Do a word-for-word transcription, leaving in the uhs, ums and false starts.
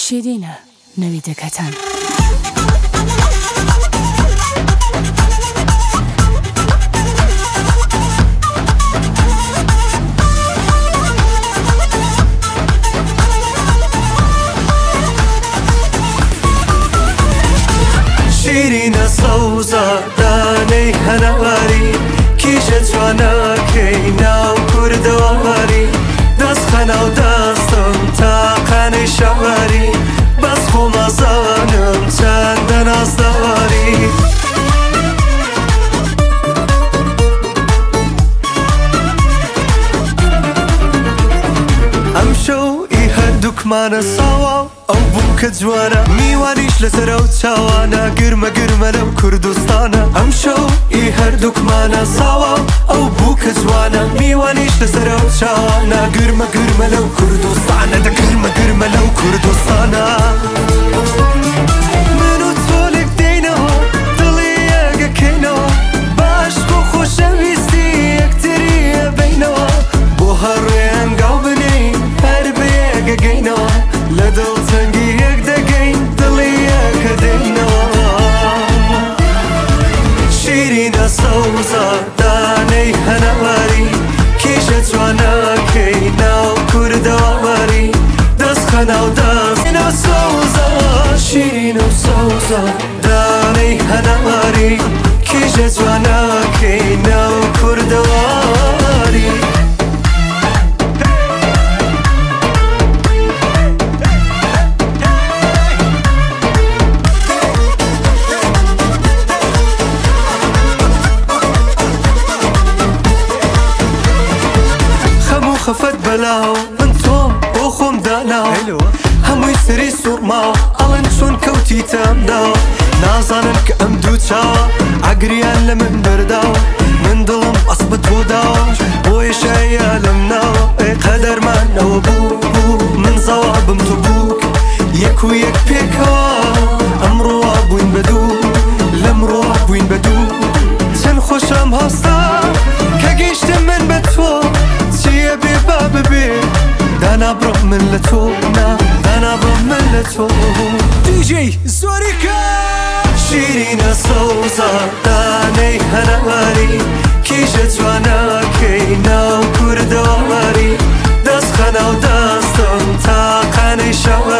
شیرینە نەویدەکەتان. شیرینە سەوزە دانەی هەنەواری کیژە جوانەکەی ناو کوردەواری دەست خەناو دەستم تاقانەی شەواری بەس خۆمەزانم چەندە نازدەواری ئەم شەو ئی هەردووکمانە ساوا ئەو بوو کە جوانە میوانیش لەسەرە و چاوانە گرمە گرمە لەو کوردستانە ئەم شەو ئی هەردووکمانە ساوا ئەو بوو کە جوانە میوانیش لەسەرە و چاوانە گرمە گرمە لەو کوردستانە دە گرمە گرمە لەو کوردستانە من و تۆ لێک دێینەوە دڵی یەکەکەینەوە باش بۆ خۆشەویستی یەکتری ئەبینەوە بۆ هەڕێ ئەنگاو بنین هەر بە یەکەگەینەوە لە دڵتەنگی یەک دەگەین دڵی یەکە دێینەوە شیرینە سەوزە دانەی هەنەواری کیژە جوانەکەی ناو کوردەواری دەست خەناو دەستینە سەوزە شیرینە سەوزە دانەی هەنەواری کیژە جوانەکەی ناو کوردەواری خەفەت بەلاو من تۆم بۆ خۆم داناو هەمووی سەری سوورماوە ئەڵەن چۆن کەوتیتەمداوە نازانن کە ئەم دوو چاوە ئاگریان لە من بەرداوە من دڵم ئەس بە تۆ داوە بۆیە شایە لەم ناوە ئەی قەدەرمانەوە بوو بوو من زەوابم تۆ بووک یەک و یەک پێکەوە ئەمڕۆوا بووین بە دوو لەمڕۆوا بووین بە دوو چەند خۆشەم هەستا کە گەیشتم من بە تۆ چیە بێ با ببێ دانا بڕۆ من لە تۆ نا دانا بڕۆ من لە تۆ دیجێی زۆریکە شیرینە سەوزە دانەی هەنەواری کیژە جوانەکەی ناو کوردەواری دەست خەناو دەستم تاقانەی شەوە